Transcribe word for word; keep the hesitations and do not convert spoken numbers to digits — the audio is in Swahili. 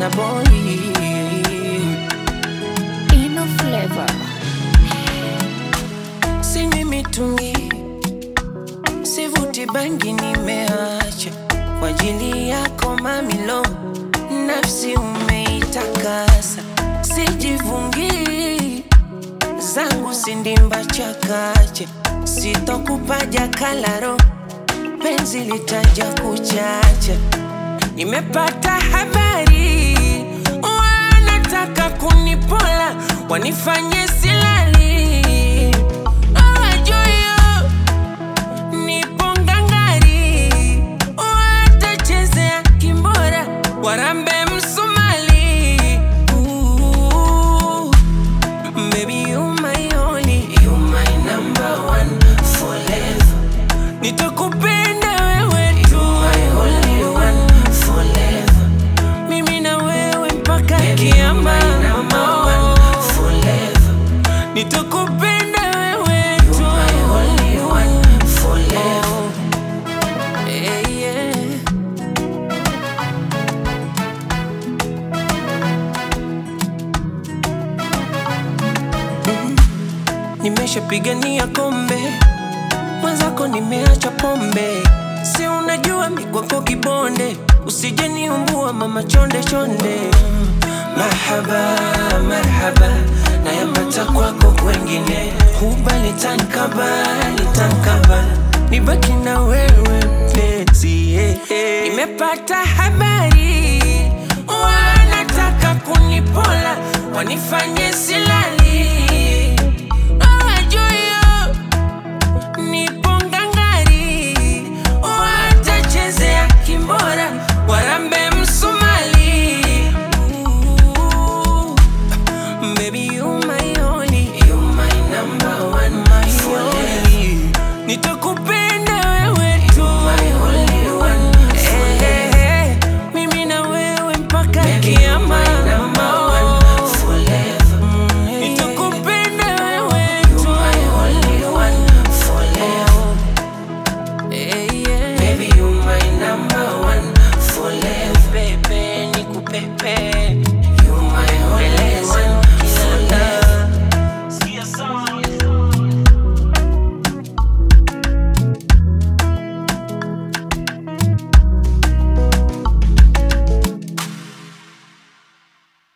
Burna Boy. Ino Flavor. Sini mitungi, sivuti bangi, nimeacha kwa ajili yako mamilo. Nafsi umeitakasa, sijivungi, zangu sindimba chakache. Sitokupaja kalaro, penzi litaja kuchacha. Nimepata habari, wanataka kunipola, wanifanye silali. Awajoyo, nipo ngangari, watachezea kimbora, warambe msumali. Ooh, baby you my only, you my number one forever. Nitakupenda wewe tu, my only one forever. Mimi na wewe mpaka kiyama, number one forever. Nitakupenda wewe tu, my only one forever. Hey, yeah. Mm. Nimeshapigania kombe, mwenzako nimeacha pombe. Si unajua mikwako kibonde, usije niumbua mama chonde chonde. Marhaba, marhaba, nayapata kwako kwengine. Huba litankaba, litankaba, nibaki na wewe mpenzi, yeah, yeah. Nimepata habari, wanataka kunipola, wanifanye silali. Awajoyo, nipo ngangari, watachezea kimbora, warambe msumali. Ooh, baby you my only, you my number one, my only. Nitakupenda wewe tu, my only one forever. Mimi na wewe mpaka kiyama, number one forever. Nitakupenda wewe tu, my only one forever. Hey, yeah. Baby you my number one forever. Baby nikupepe.